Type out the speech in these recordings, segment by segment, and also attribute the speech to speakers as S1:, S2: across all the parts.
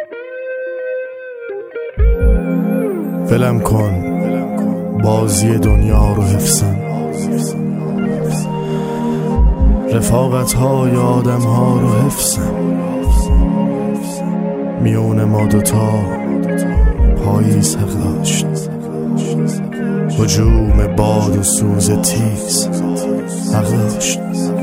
S1: ولم کن بازی دنیا رو حفظم، رفاقت های آدم ها رو حفظم، میون ما دوتا پاییز حق داشت، هجوم باد و سوز تیز حق داشت.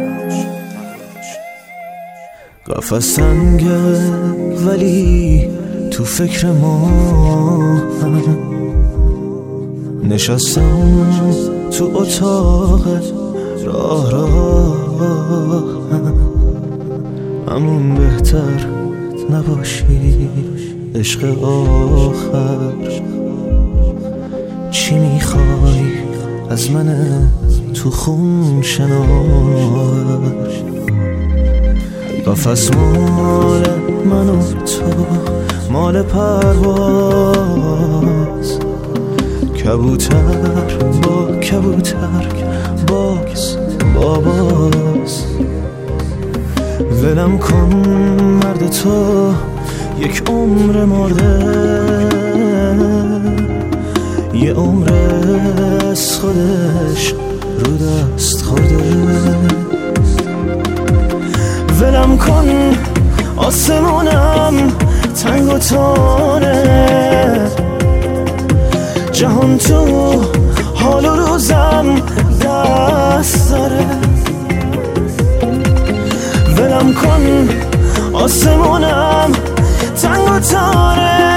S1: قفس سنگه ولی تو فکر ما نشستم، تو اتاق راه همون بهتر نباشی عشق آخر. چی میخوای از من تو خون شنار؟ قفس مال من و تو مال پرواز، کبوتر با کبوتر باز باز. ولم کن مرد تو یک عمر مرده، یه عمر از خودش رو دست خورده. ولم کن آسمونم تنگ و تانه، جهان تو حال و روزم دست داره. ولم کن آسمونم تنگ و تانه،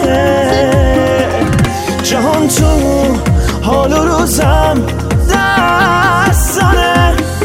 S1: جهان تو حال و روزم دست داره.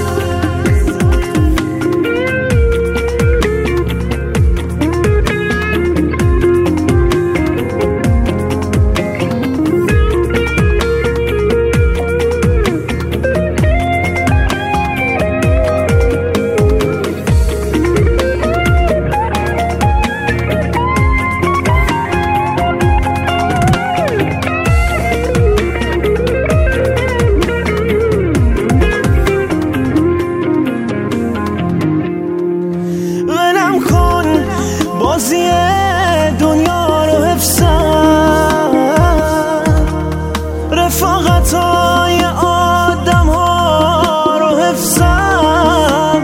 S1: بازی دنیا رو حفظم، رفاقت های آدم ها رو حفظم،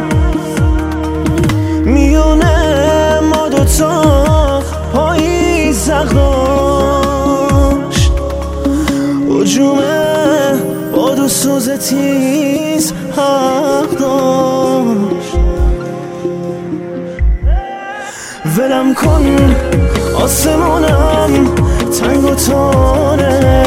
S1: میونه ما دوتا پاییز حق داشت، هجوم باد و سوز تیز حق داشت. ولم کن آسمونم تنگ و تانه،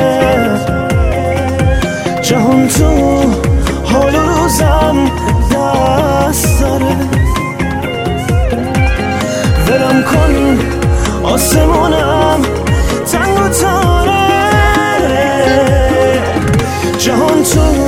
S1: جهان تو حال و روزم دست داره. ولم کن آسمونم تنگ و تانه، جهان تو